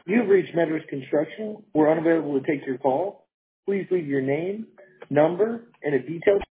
You've reached Meadows Construction. We're unavailable to take your call. Please leave your name, number, and a detailed